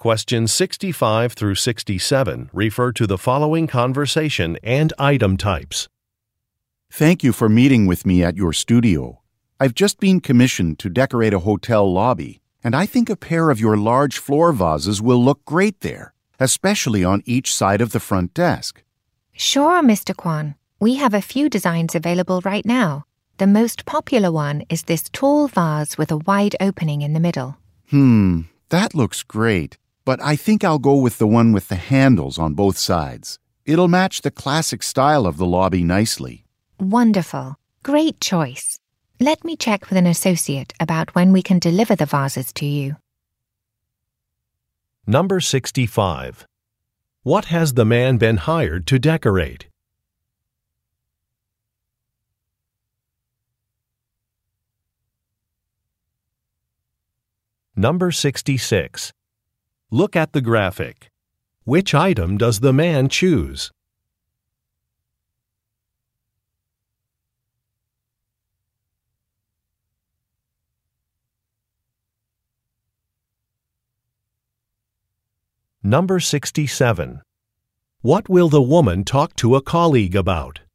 Questions 65 through 67 refer to the following conversation and item types. Thank you for meeting with me at your studio. I've just been commissioned to decorate a hotel lobby, and I think a pair of your large floor vases will look great there, especially on each side of the front desk. Sure, Mr. Kwan. We have a few designs available right now. The most popular one is this tall vase with a wide opening in the middle. That looks great, but I think I'll go with the one with the handles on both sides. It'll match the classic style of the lobby nicely. Wonderful. Great choice. Let me check with an associate about when we can deliver the vases to you. Number 65. What has the man been hired to decorate? Number 66. Look at the graphic. Which item does the man choose? Number 67. What will the woman talk to a colleague about?